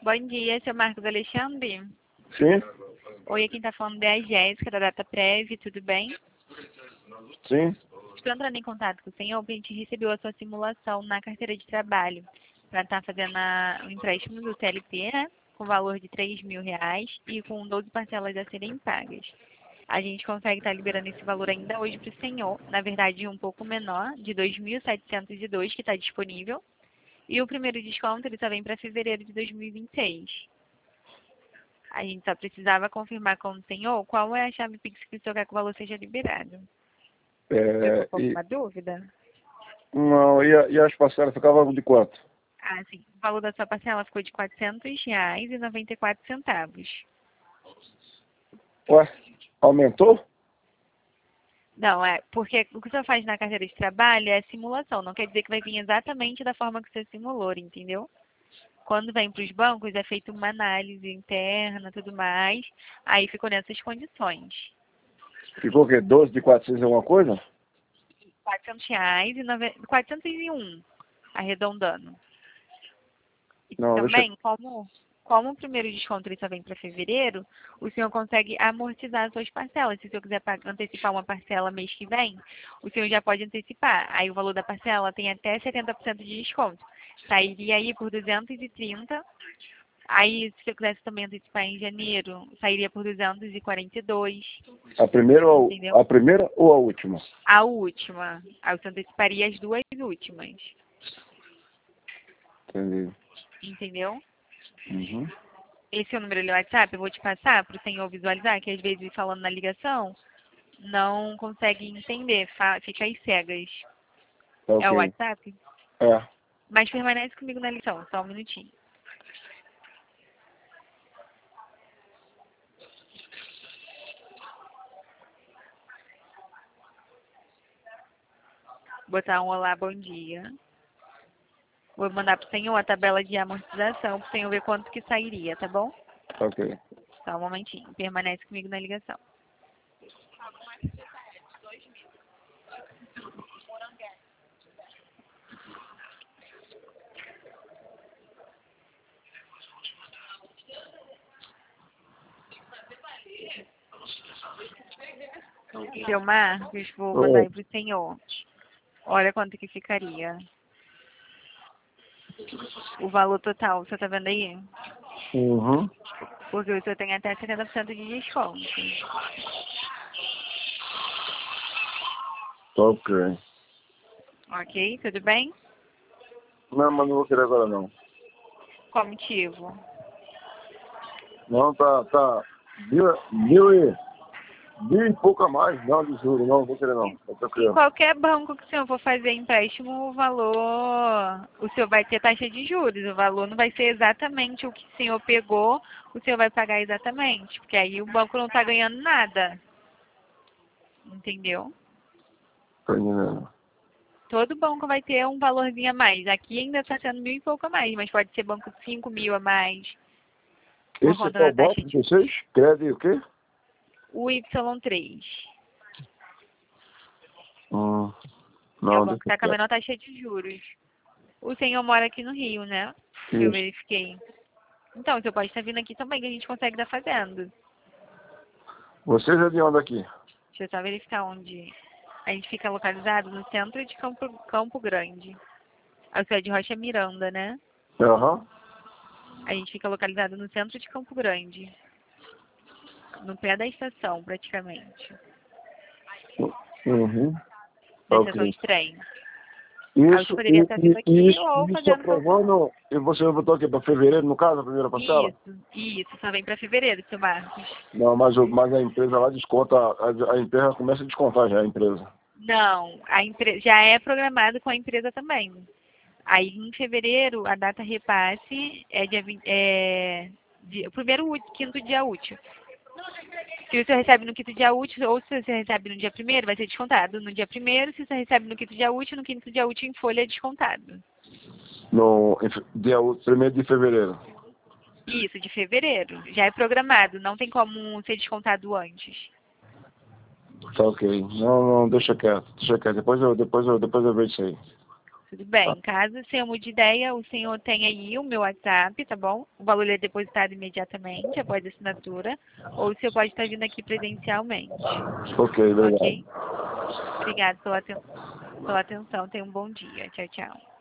Bom dia, seu Marcos Alexandre. Sim, Oi, quem está falando é a Jéssica, da Data Prev, tudo bem? sim. Estou entrando em contato com o senhor porque a gente recebeu a sua simulação na carteira de trabalho para estar fazendo o empréstimo do CLT, né? Com valor de R$ 3.000 e com 12 parcelas a serem pagas. A gente consegue estar liberando esse valor ainda hoje para o senhor, na verdade um pouco menor, de 2.702 que está disponível. E o primeiro desconto ele só vem para fevereiro de 2026. A gente só precisava confirmar com o senhor qual é a chave Pix que o senhor quer que o valor seja liberado. Ficou com alguma dúvida? Não, e as parcelas ficavam de quanto? Ah, sim. O valor da sua parcela ficou de R$ 400,94. Ué, aumentou? Não, porque o que o senhor faz na carteira de trabalho é simulação. Não quer dizer que vai vir exatamente da forma que você simulou, entendeu? Quando vem para os bancos é feita uma análise interna, tudo mais. Aí ficou nessas condições. Ficou o quê? 12 de 400 alguma coisa? R$ 401, arredondando. E Não, também, como o primeiro desconto ele só vem para fevereiro, o senhor consegue amortizar as suas parcelas. Se o senhor quiser antecipar uma parcela mês que vem, o senhor já pode antecipar. Aí o valor da parcela tem até 70% de desconto. Sairia aí por 230. Aí, se eu quisesse também antecipar em janeiro, sairia por 242. A primeira, Entendeu? a primeira ou a última? A última. Aí você anteciparia as duas últimas. Entendi. Entendeu? Uhum. Esse é o número do WhatsApp, eu vou te passar para o senhor visualizar, que às vezes falando na ligação, não consegue entender, fica às cegas. Tá É o ok. WhatsApp? É. Mas permanece comigo na ligação, só um minutinho. Botar um olá, bom dia. Vou mandar para o senhor a tabela de amortização, para o senhor ver quanto que sairia, tá bom? Tá ok. Só um momentinho, permanece comigo na ligação. Seu Marcos, vou mandar aí para o senhor. Olha quanto que ficaria. O valor total, você tá vendo aí? Uhum. Porque o senhor tem até 70% de desconto. Tá ok. Ok, tudo bem? Não, mas não vou querer agora não. Qual motivo? Não, tá. Mil e pouco a mais, não, de juros, não vou querer não. Tá Em tranquilo. qualquer banco que o senhor for fazer empréstimo, o valor, o senhor vai ter taxa de juros. O valor não vai ser exatamente o que o senhor pegou, o senhor vai pagar exatamente. Porque aí o banco não está ganhando nada. Entendeu? Tá entendendo. Todo banco vai ter um valorzinho a mais. Aqui ainda está sendo 1.000 e pouco a mais, mas pode ser banco 5.000 a mais. Por Esse é conta qual da banco taxa de de vocês? Crédito o quê? o Y3. Hum, É o não, banco que deixa está com a quieto. menor taxa de juros. O senhor mora aqui no Rio, né? Que eu Isso. verifiquei. Então, o senhor pode estar vindo aqui também, que a gente consegue estar fazendo. Vocês é de onde aqui? Deixa eu só verificar onde. A gente fica localizado no centro de Campo Grande. A cidade de Rocha Miranda, né? Aham. A gente fica localizado no centro de Campo Grande. No pé da estação, praticamente. Uhum. Da estação Ok. de trem. Aí você Isso, poderia estar vindo aqui ou isso fazendo pelo celular. aprovando, e você botou aqui para fevereiro, no caso, a primeira parcela? Isso, só vem para fevereiro, seu Marcos. Não, mas a empresa lá desconta, a empresa começa a descontar já, a empresa. Não, a empresa já é programado com a empresa também. Aí em fevereiro a data repasse é o primeiro quinto dia útil. Se você recebe no quinto dia útil ou se você recebe no dia primeiro, vai ser descontado no dia primeiro. Se você recebe no quinto dia útil, no quinto dia útil em folha é descontado. No dia 1º de fevereiro. Isso, de fevereiro. Já é programado, não tem como ser descontado antes. Tá ok. Não, deixa quieto. Depois eu vejo isso aí. Tudo bem. Caso o senhor mude de ideia, o senhor tem aí o meu WhatsApp, tá bom? O valor é depositado imediatamente após a assinatura, ou o senhor pode estar vindo aqui presencialmente. Ok, obrigado. Ok? Obrigada pela atenção. Tenha um bom dia. Tchau, tchau.